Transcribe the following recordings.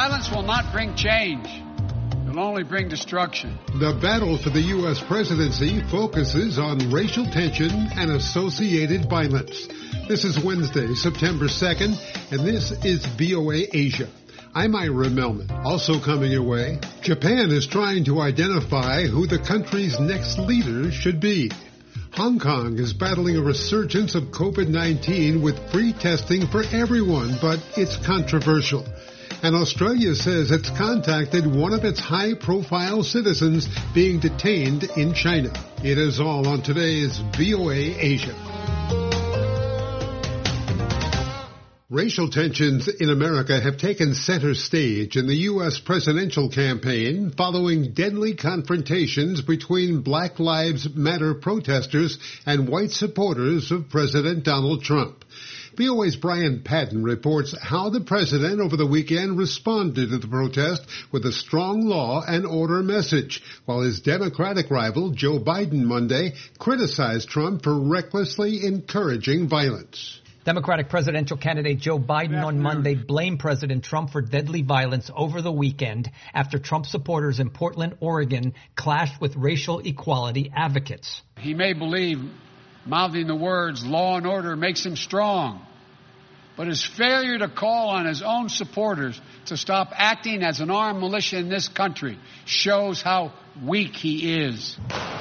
Violence will not bring change. It'll only bring destruction. The battle for the U.S. presidency focuses on racial tension and associated violence. This is Wednesday, September 2nd, and this is VOA Asia. I'm Ira Melman. Also coming your way, Japan is trying to identify who the country's next leader should be. Hong Kong is battling a resurgence of COVID-19 with free testing for everyone, but it's controversial. And Australia says it's contacted one of its high-profile citizens being detained in China. It is all on today's VOA Asia. Racial tensions in America have taken center stage in the U.S. presidential campaign following deadly confrontations between Black Lives Matter protesters and white supporters of President Donald Trump. VOA's Brian Patton reports how the president over the weekend responded to the protest with a strong law and order message, while his Democratic rival Joe Biden Monday criticized Trump for recklessly encouraging violence. Democratic presidential candidate Joe Biden on Monday blamed President Trump for deadly violence over the weekend after Trump supporters in Portland, Oregon clashed with racial equality advocates. He may believe mouthing the words law and order makes him strong, but his failure to call on his own supporters to stop acting as an armed militia in this country shows how weak he is.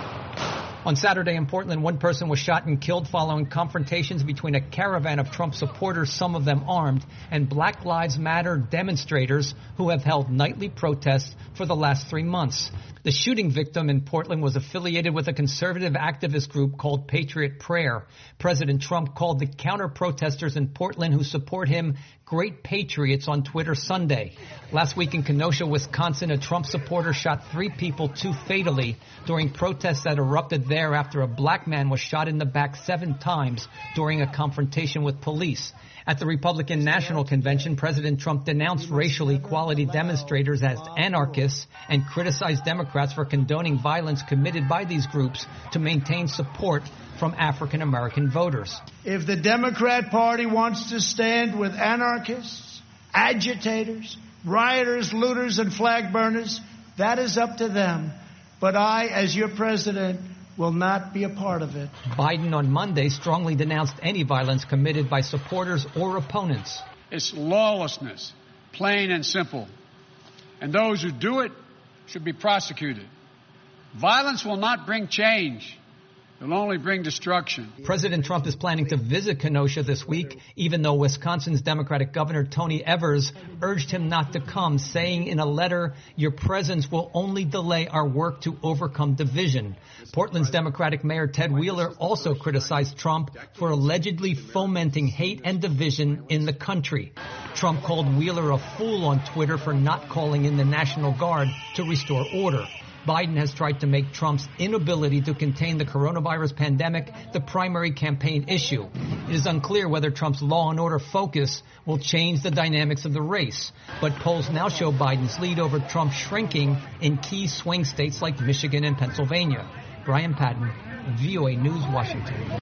On Saturday in Portland, one person was shot and killed following confrontations between a caravan of Trump supporters, some of them armed, and Black Lives Matter demonstrators who have held nightly protests for the last 3 months. The shooting victim in Portland was affiliated with a conservative activist group called Patriot Prayer. President Trump called the counter-protesters in Portland who support him great patriots on Twitter Sunday. Last week in Kenosha, Wisconsin, a Trump supporter shot 3 people, 2 fatally, during protests that erupted there after a black man was shot in the back 7 times during a confrontation with police. At the Republican National Convention, President Trump denounced racial equality demonstrators as anarchists and criticized Democrats for condoning violence committed by these groups to maintain support from African American voters. If the Democrat Party wants to stand with anarchists, agitators, rioters, looters, and flag burners, that is up to them. But I, as your president, will not be a part of it. Biden on Monday strongly denounced any violence committed by supporters or opponents. It's lawlessness, plain and simple. And those who do it should be prosecuted. Violence will not bring change. It'll only bring destruction. President Trump is planning to visit Kenosha this week, even though Wisconsin's Democratic Governor Tony Evers urged him not to come, saying in a letter, "Your presence will only delay our work to overcome division." Portland's Democratic Mayor Ted Wheeler also criticized Trump for allegedly fomenting hate and division in the country. Trump called Wheeler a fool on Twitter for not calling in the National Guard to restore order. Biden has tried to make Trump's inability to contain the coronavirus pandemic the primary campaign issue. It is unclear whether Trump's law and order focus will change the dynamics of the race, but polls now show Biden's lead over Trump shrinking in key swing states like Michigan and Pennsylvania. Brian Patton, VOA News, Washington.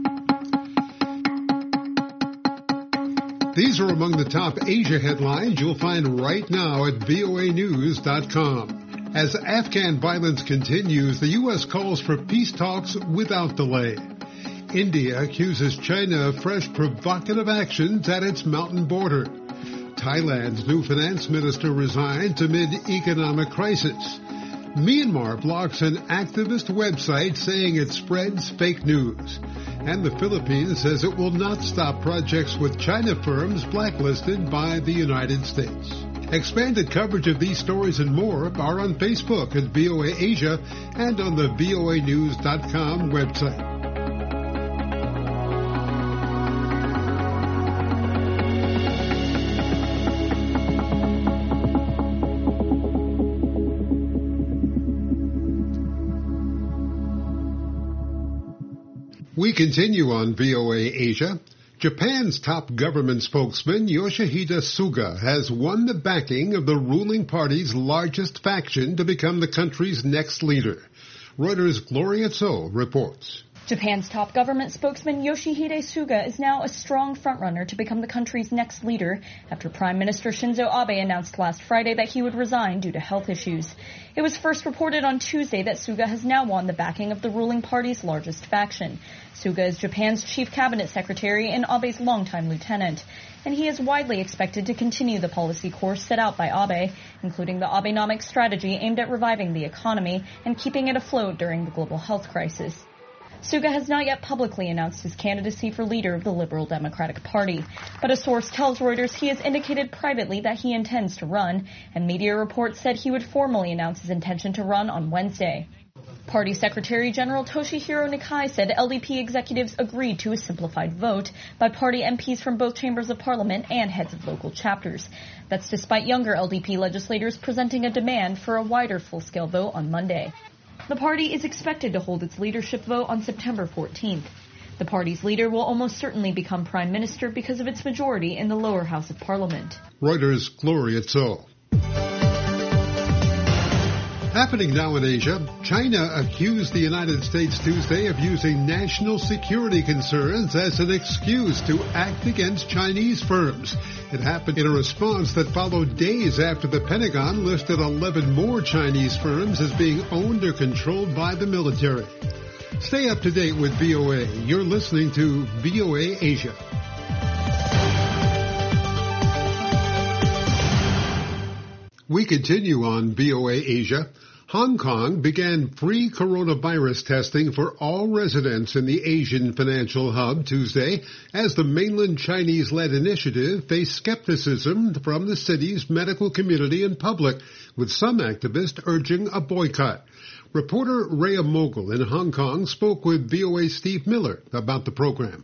These are among the top Asia headlines you'll find right now at voanews.com. As Afghan violence continues, the U.S. calls for peace talks without delay. India accuses China of fresh provocative actions at its mountain border. Thailand's new finance minister resigned amid economic crisis. Myanmar blocks an activist website saying it spreads fake news. And the Philippines says it will not stop projects with China firms blacklisted by the United States. Expanded coverage of these stories and more are on Facebook at VOA Asia and on the voanews.com website. We continue on VOA Asia. Japan's top government spokesman, Yoshihide Suga, has won the backing of the ruling party's largest faction to become the country's next leader. Reuters' Gloria Tso reports. Japan's top government spokesman Yoshihide Suga is now a strong frontrunner to become the country's next leader after Prime Minister Shinzo Abe announced last Friday that he would resign due to health issues. It was first reported on Tuesday that Suga has now won the backing of the ruling party's largest faction. Suga is Japan's chief cabinet secretary and Abe's longtime lieutenant, and he is widely expected to continue the policy course set out by Abe, including the Abenomics strategy aimed at reviving the economy and keeping it afloat during the global health crisis. Suga has not yet publicly announced his candidacy for leader of the Liberal Democratic Party, but a source tells Reuters he has indicated privately that he intends to run, and media reports said he would formally announce his intention to run on Wednesday. Party Secretary General Toshihiro Nikai said LDP executives agreed to a simplified vote by party MPs from both chambers of parliament and heads of local chapters. That's despite younger LDP legislators presenting a demand for a wider full-scale vote on Monday. The party is expected to hold its leadership vote on September 14th. The party's leader will almost certainly become prime minister because of its majority in the lower house of parliament. Reuters' Gloria Tso. Happening now in Asia, China accused the United States Tuesday of using national security concerns as an excuse to act against Chinese firms. It happened in a response that followed days after the Pentagon listed 11 more Chinese firms as being owned or controlled by the military. Stay up to date with VOA. You're listening to VOA Asia. We continue on VOA Asia. Hong Kong began free coronavirus testing for all residents in the Asian financial hub Tuesday as the mainland Chinese-led initiative faced skepticism from the city's medical community and public, with some activists urging a boycott. Reporter Rhea Mogul in Hong Kong spoke with VOA's Steve Miller about the program.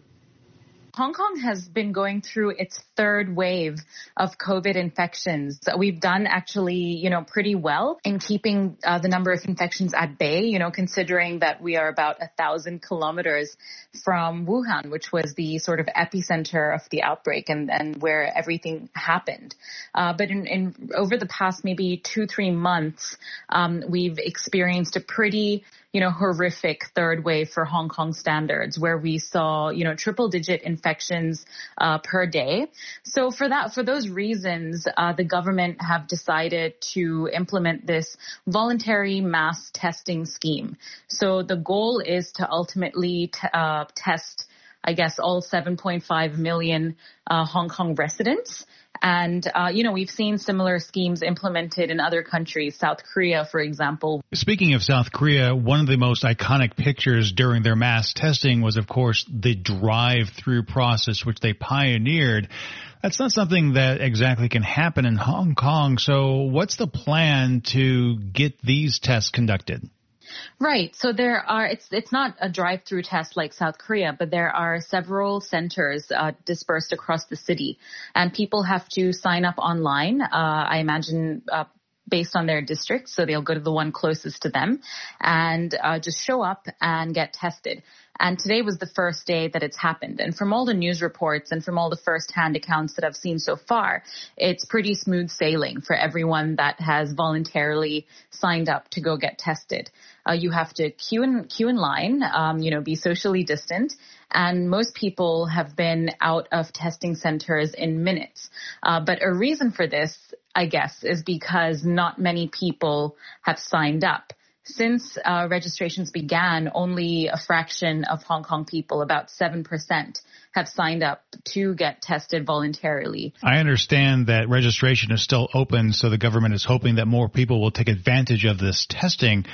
Hong Kong has been going through its third wave of COVID infections. We've done actually, pretty well in keeping the number of infections at bay, considering that we are about 1,000 kilometers from Wuhan, which was the sort of epicenter of the outbreak and where everything happened. But in over the past maybe 2-3 months, we've experienced a pretty horrific third wave for Hong Kong standards, where we saw, triple-digit infections per day. So for those reasons, the government have decided to implement this voluntary mass testing scheme. So the goal is to ultimately test, all 7.5 million Hong Kong residents. And, we've seen similar schemes implemented in other countries, South Korea, for example. Speaking of South Korea, one of the most iconic pictures during their mass testing was, of course, the drive-through process, which they pioneered. That's not something that exactly can happen in Hong Kong. So what's the plan to get these tests conducted? Right. So it's not a drive-through test like South Korea, but there are several centers dispersed across the city, and people have to sign up online. I imagine based on their district. So they'll go to the one closest to them and just show up and get tested. And today was the first day that it's happened. And from all the news reports and from all the first-hand accounts that I've seen so far, it's pretty smooth sailing for everyone that has voluntarily signed up to go get tested. You have to queue in line, be socially distant. And most people have been out of testing centers in minutes. But a reason for this, I guess, is because not many people have signed up. Since registrations began, only a fraction of Hong Kong people, about 7%, have signed up to get tested voluntarily. I understand that registration is still open, so the government is hoping that more people will take advantage of this testing.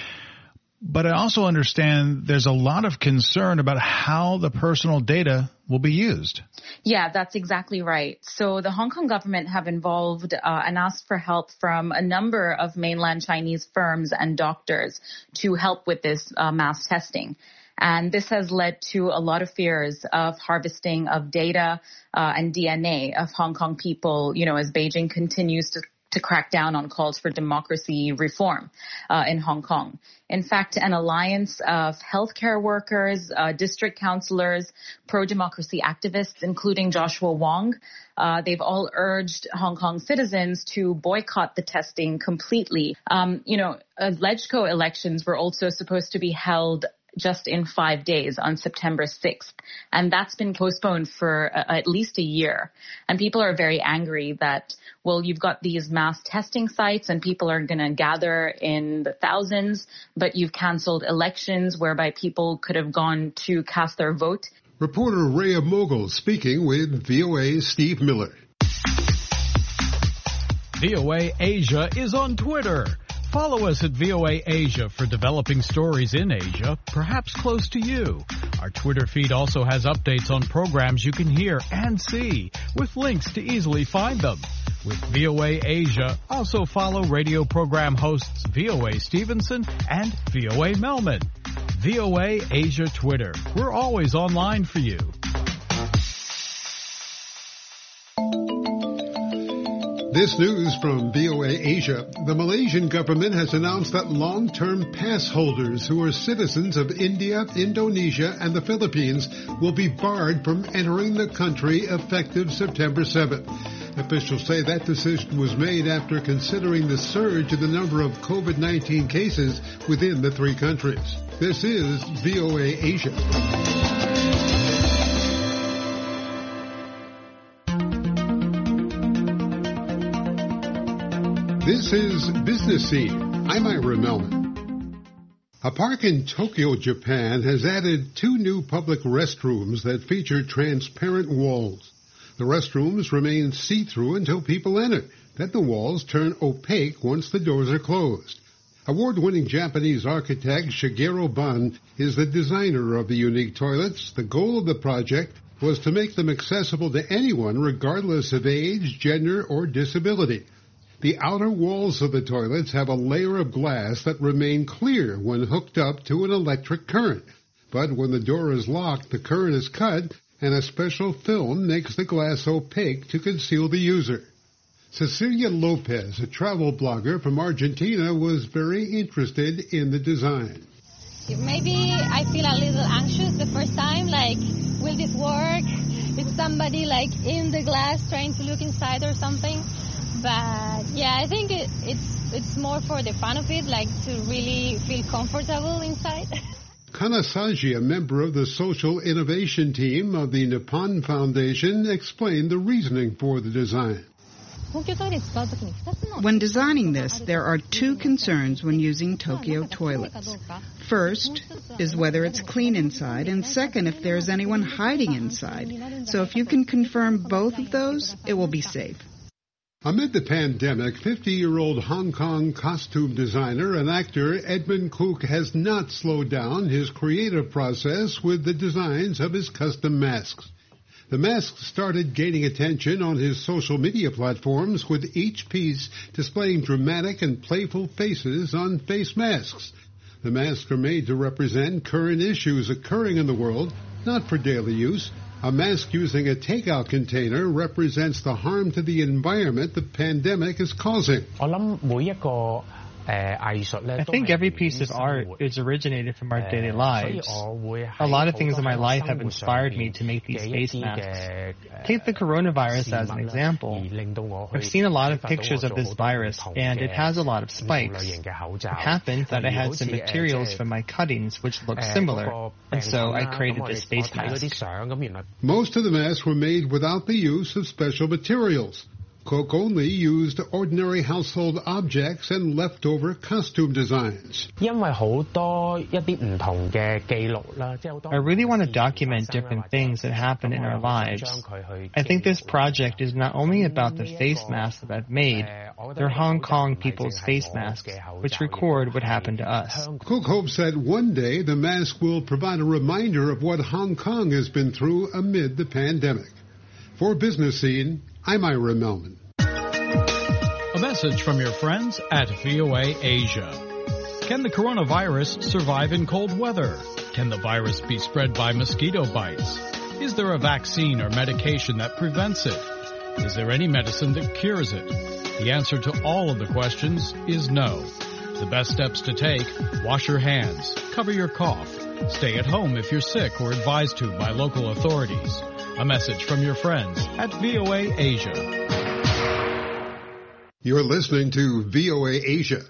But I also understand there's a lot of concern about how the personal data will be used. Yeah, that's exactly right. So the Hong Kong government have involved and asked for help from a number of mainland Chinese firms and doctors to help with this mass testing. And this has led to a lot of fears of harvesting of data and DNA of Hong Kong people, as Beijing continues to crack down on calls for democracy reform in Hong Kong. In fact, an alliance of healthcare workers, district councillors, pro-democracy activists, including Joshua Wong, they've all urged Hong Kong citizens to boycott the testing completely. LegCo elections were also supposed to be held just in 5 days on September 6th. And that's been postponed for at least a year. And people are very angry that, well, you've got these mass testing sites and people are going to gather in the thousands, but you've canceled elections whereby people could have gone to cast their vote. Reporter Rhea Mogul speaking with VOA's Steve Miller. VOA Asia is on Twitter. Follow us at VOA Asia for developing stories in Asia, perhaps close to you. Our Twitter feed also has updates on programs you can hear and see, with links to easily find them. With VOA Asia, also follow radio program hosts VOA Stevenson and VOA Melman. VOA Asia Twitter. We're always online for you. This news from VOA Asia. The Malaysian government has announced that long-term pass holders who are citizens of India, Indonesia, and the Philippines will be barred from entering the country effective September 7th. Officials say that decision was made after considering the surge in the number of COVID-19 cases within the three countries. This is VOA Asia. This is Business Scene. I'm Ira Melman. A park in Tokyo, Japan has added 2 new public restrooms that feature transparent walls. The restrooms remain see-through until people enter. Then the walls turn opaque once the doors are closed. Award-winning Japanese architect Shigeru Ban is the designer of the unique toilets. The goal of the project was to make them accessible to anyone regardless of age, gender, or disability. The outer walls of the toilets have a layer of glass that remain clear when hooked up to an electric current. But when the door is locked, the current is cut, and a special film makes the glass opaque to conceal the user. Cecilia Lopez, a travel blogger from Argentina, was very interested in the design. Maybe I feel a little anxious the first time, like, will this work? Is somebody, like, in the glass trying to look inside or something? But yeah, I think it's more for the fun of it, like to really feel comfortable inside. Kanasaji, a member of the social innovation team of the Nippon Foundation, explained the reasoning for the design. When designing this, there are 2 concerns when using Tokyo toilets. First is whether it's clean inside, and second, if there's anyone hiding inside. So if you can confirm both of those, it will be safe. Amid the pandemic, 50-year-old Hong Kong costume designer and actor Edmund Cook has not slowed down his creative process with the designs of his custom masks. The masks started gaining attention on his social media platforms, with each piece displaying dramatic and playful faces on face masks. The masks are made to represent current issues occurring in the world, not for daily use. A mask using a takeout container represents the harm to the environment the pandemic is causing. I think every piece of art is originated from our daily lives. A lot of things in my life have inspired me to make these face masks. Take the coronavirus as an example. I've seen a lot of pictures of this virus, and it has a lot of spikes. It happened that I had some materials from my cuttings which look similar, and so I created this face mask. Most of the masks were made without the use of special materials. Cook only used ordinary household objects and leftover costume designs. I really want to document different things that happen in our lives. I think this project is not only about the face masks that I've made, they're Hong Kong people's face masks, which record what happened to us. Cook hopes that one day the mask will provide a reminder of what Hong Kong has been through amid the pandemic. For Business Scene, I'm Ira Melman. A message from your friends at VOA Asia. Can the coronavirus survive in cold weather? Can the virus be spread by mosquito bites? Is there a vaccine or medication that prevents it? Is there any medicine that cures it? The answer to all of the questions is no. The best steps to take: wash your hands, cover your cough, stay at home if you're sick or advised to by local authorities. A message from your friends at VOA Asia. You're listening to VOA Asia.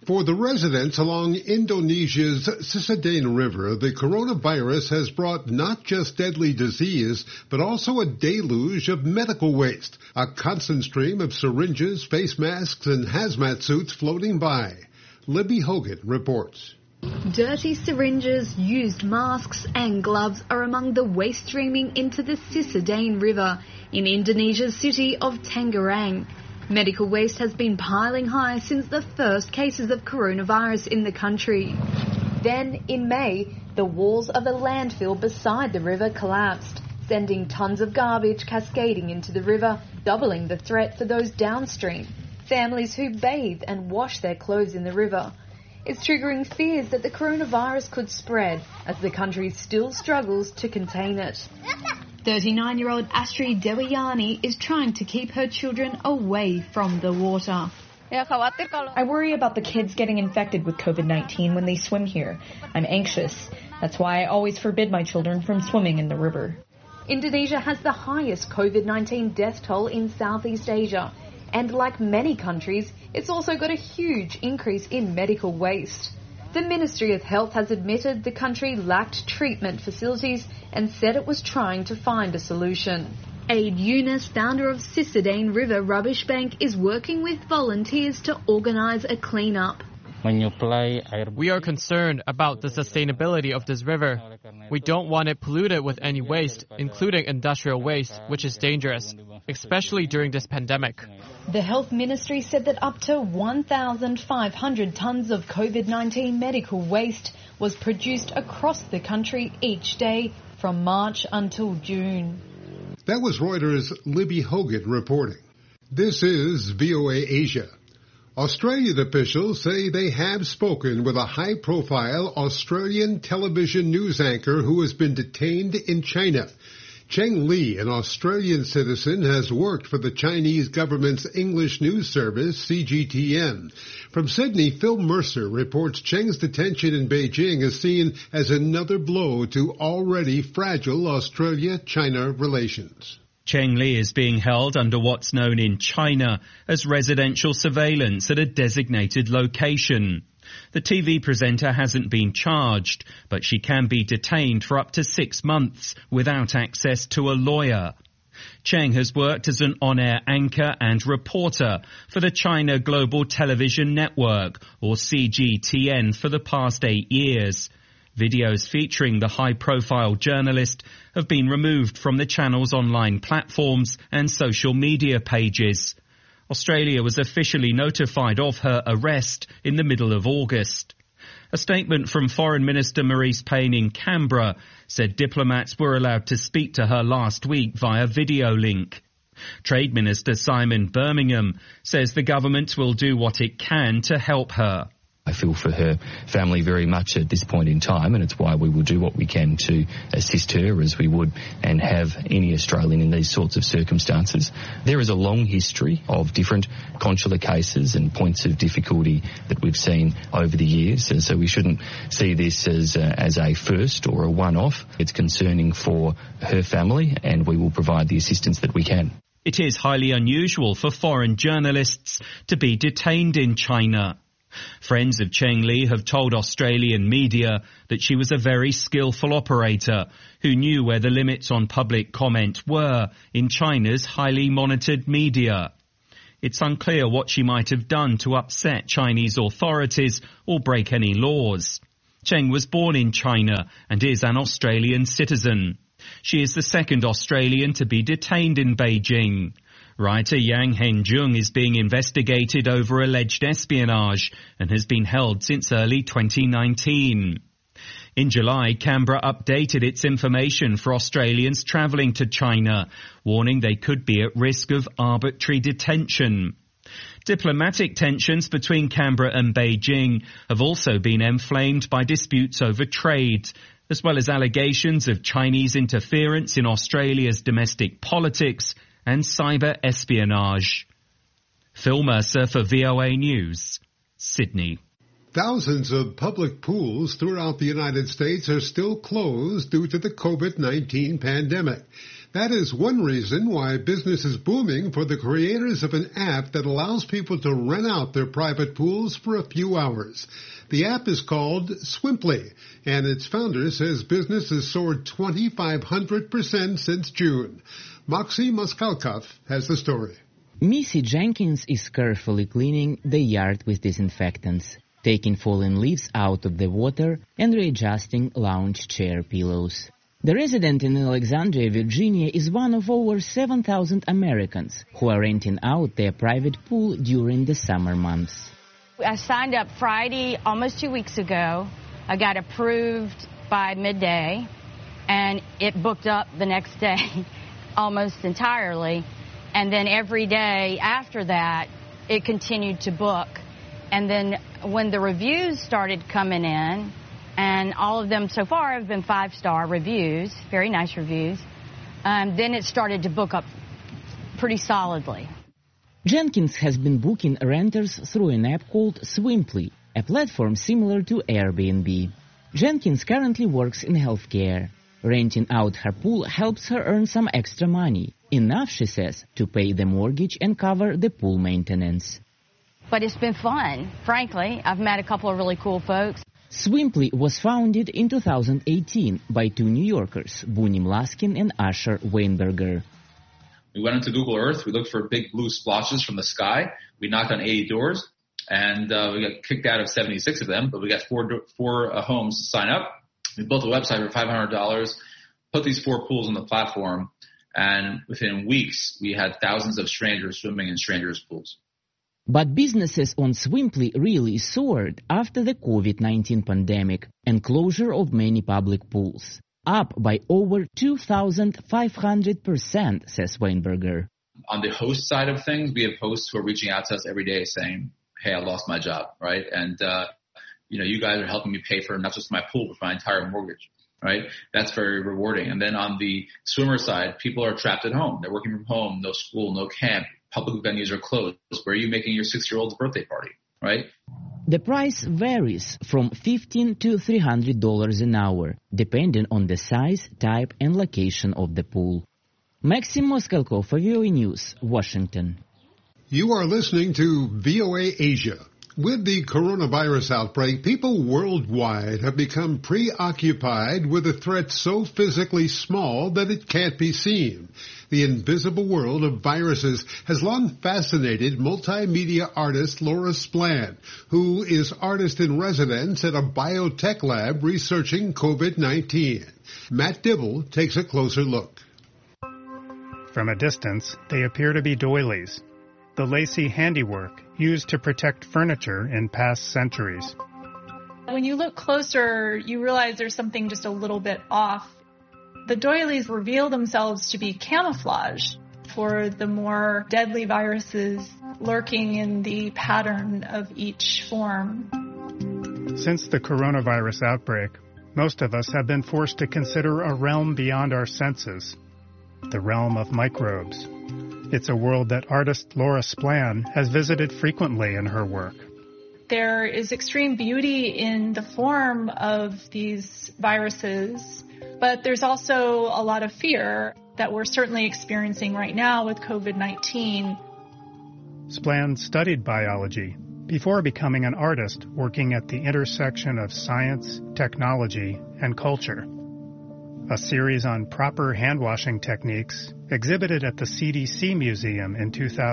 For the residents along Indonesia's Cisadane River, the coronavirus has brought not just deadly disease, but also a deluge of medical waste, a constant stream of syringes, face masks, and hazmat suits floating by. Libby Hogan reports. Dirty syringes, used masks and gloves are among the waste streaming into the Cisadane River in Indonesia's city of Tangerang. Medical waste has been piling high since the first cases of coronavirus in the country. Then, in May, the walls of a landfill beside the river collapsed, sending tons of garbage cascading into the river, doubling the threat for those downstream, families who bathe and wash their clothes in the river. It's triggering fears that the coronavirus could spread as the country still struggles to contain it. 39-year-old Astri Dewayani is trying to keep her children away from the water. I worry about the kids getting infected with COVID-19 when they swim here. I'm anxious. That's why I always forbid my children from swimming in the river. Indonesia has the highest COVID-19 death toll in Southeast Asia. And like many countries, it's also got a huge increase in medical waste. The Ministry of Health has admitted the country lacked treatment facilities and said it was trying to find a solution. Aid Yunus, founder of Cisadane River Rubbish Bank, is working with volunteers to organise a clean-up. We are concerned about the sustainability of this river. We don't want it polluted with any waste, including industrial waste, which is dangerous, especially during this pandemic. The Health Ministry said that up to 1,500 tonnes of COVID-19 medical waste was produced across the country each day from March until June. That was Reuters' Libby Hogan reporting. This is VOA Asia. Australian officials say they have spoken with a high-profile Australian television news anchor who has been detained in China. Cheng Li, an Australian citizen, has worked for the Chinese government's English news service, CGTN. From Sydney, Phil Mercer reports Cheng's detention in Beijing is seen as another blow to already fragile Australia-China relations. Cheng Li is being held under what's known in China as residential surveillance at a designated location. The TV presenter hasn't been charged, but she can be detained for up to 6 months without access to a lawyer. Cheng has worked as an on-air anchor and reporter for the China Global Television Network, or CGTN, for the past 8 years. Videos featuring the high-profile journalist have been removed from the channel's online platforms and social media pages. Australia was officially notified of her arrest in the middle of August. A statement from Foreign Minister Marise Payne in Canberra said diplomats were allowed to speak to her last week via video link. Trade Minister Simon Birmingham says the government will do what it can to help her. I feel for her family very much at this point in time, and it's why we will do what we can to assist her as we would and have any Australian in these sorts of circumstances. There is a long history of different consular cases and points of difficulty that we've seen over the years, and so we shouldn't see this as a first or a one-off. It's concerning for her family, and we will provide the assistance that we can. It is highly unusual for foreign journalists to be detained in China. Friends of Cheng Li have told Australian media that she was a very skillful operator who knew where the limits on public comment were in China's highly monitored media. It's unclear what she might have done to upset Chinese authorities or break any laws. Cheng was born in China and is an Australian citizen. She is the second Australian to be detained in Beijing. Writer Yang Hengjun is being investigated over alleged espionage and has been held since early 2019. In July, Canberra updated its information for Australians travelling to China, warning they could be at risk of arbitrary detention. Diplomatic tensions between Canberra and Beijing have also been inflamed by disputes over trade, as well as allegations of Chinese interference in Australia's domestic politics and cyber espionage. Phil Mercer for VOA News, Sydney. Thousands of public pools throughout the United States are still closed due to the COVID-19 pandemic. That is one reason why business is booming for the creators of an app that allows people to rent out their private pools for a few hours. The app is called Swimply, and its founder says business has soared 2,500% since June. Moxie Moskalkov has the story. Missy Jenkins is carefully cleaning the yard with disinfectants, taking fallen leaves out of the water and readjusting lounge chair pillows. The resident in Alexandria, Virginia, is one of over 7,000 Americans who are renting out their private pool during the summer months. I signed up Friday, almost 2 weeks ago. I got approved by midday, and it booked up the next day almost entirely. And then every day after that, it continued to book. And then when the reviews started coming in, and all of them so far have been 5-star reviews, very nice reviews, then it started to book up pretty solidly. Jenkins has been booking renters through an app called Swimply, a platform similar to Airbnb. Jenkins currently works in healthcare. Renting out her pool helps her earn some extra money, enough, she says, to pay the mortgage and cover the pool maintenance. But it's been fun, frankly. I've met a couple of really cool folks. Swimply was founded in 2018 by two New Yorkers, Bunim Laskin and Asher Weinberger. We went into Google Earth. We looked for big blue splotches from the sky. We knocked on 80 doors, and we got kicked out of 76 of them, but we got four homes to sign up. We built a website for $500, put these 4 pools on the platform, and within weeks, we had thousands of strangers swimming in strangers' pools. But businesses on Swimply really soared after the COVID-19 pandemic and closure of many public pools, up by over 2,500%, says Weinberger. On the host side of things, we have hosts who are reaching out to us every day saying, hey, I lost my job, right? And, you guys are helping me pay for not just my pool, but my entire mortgage, right? That's very rewarding. And then on the swimmer side, people are trapped at home. They're working from home, no school, no camp. Public venues are closed. Where are you making your 6-year-old's birthday party, right? The price varies from $15 to $300 an hour, depending on the size, type, and location of the pool. Maxim Moskalkov for VOA News, Washington. You are listening to VOA Asia. With the coronavirus outbreak, people worldwide have become preoccupied with a threat so physically small that it can't be seen. The invisible world of viruses has long fascinated multimedia artist Laura Splan, who is artist-in-residence at a biotech lab researching COVID-19. Matt Dibble takes a closer look. From a distance, they appear to be doilies, the lacy handiwork used to protect furniture in past centuries. When you look closer, you realize there's something just a little bit off. The doilies reveal themselves to be camouflage for the more deadly viruses lurking in the pattern of each form. Since the coronavirus outbreak, most of us have been forced to consider a realm beyond our senses, the realm of microbes. It's a world that artist Laura Splan has visited frequently in her work. There is extreme beauty in the form of these viruses, but there's also a lot of fear that we're certainly experiencing right now with COVID-19. Splan studied biology before becoming an artist working at the intersection of science, technology, and culture. A series on proper hand-washing techniques exhibited at the CDC Museum in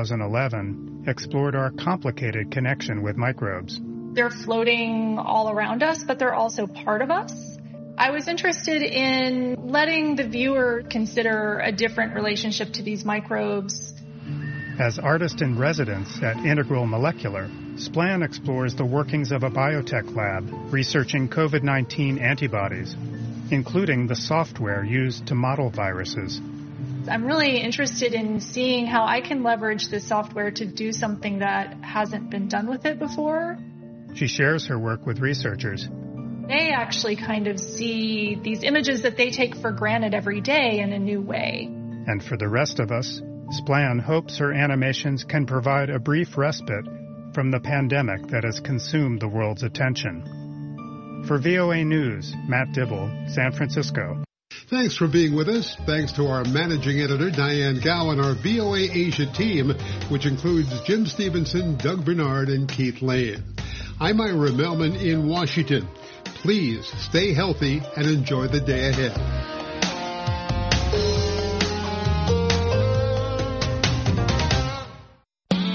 2011 explored our complicated connection with microbes. They're floating all around us, but they're also part of us. I was interested in letting the viewer consider a different relationship to these microbes. As artist-in-residence at Integral Molecular, Splan explores the workings of a biotech lab researching COVID-19 antibodies, including the software used to model viruses. I'm really interested in seeing how I can leverage this software to do something that hasn't been done with it before. She shares her work with researchers. They actually kind of see these images that they take for granted every day in a new way. And for the rest of us, Splan hopes her animations can provide a brief respite from the pandemic that has consumed the world's attention. For VOA News, Matt Dibble, San Francisco. Thanks for being with us. Thanks to our managing editor, Diane Gow, and our VOA Asia team, which includes Jim Stevenson, Doug Bernard, and Keith Lane. I'm Ira Melman in Washington. Please stay healthy and enjoy the day ahead.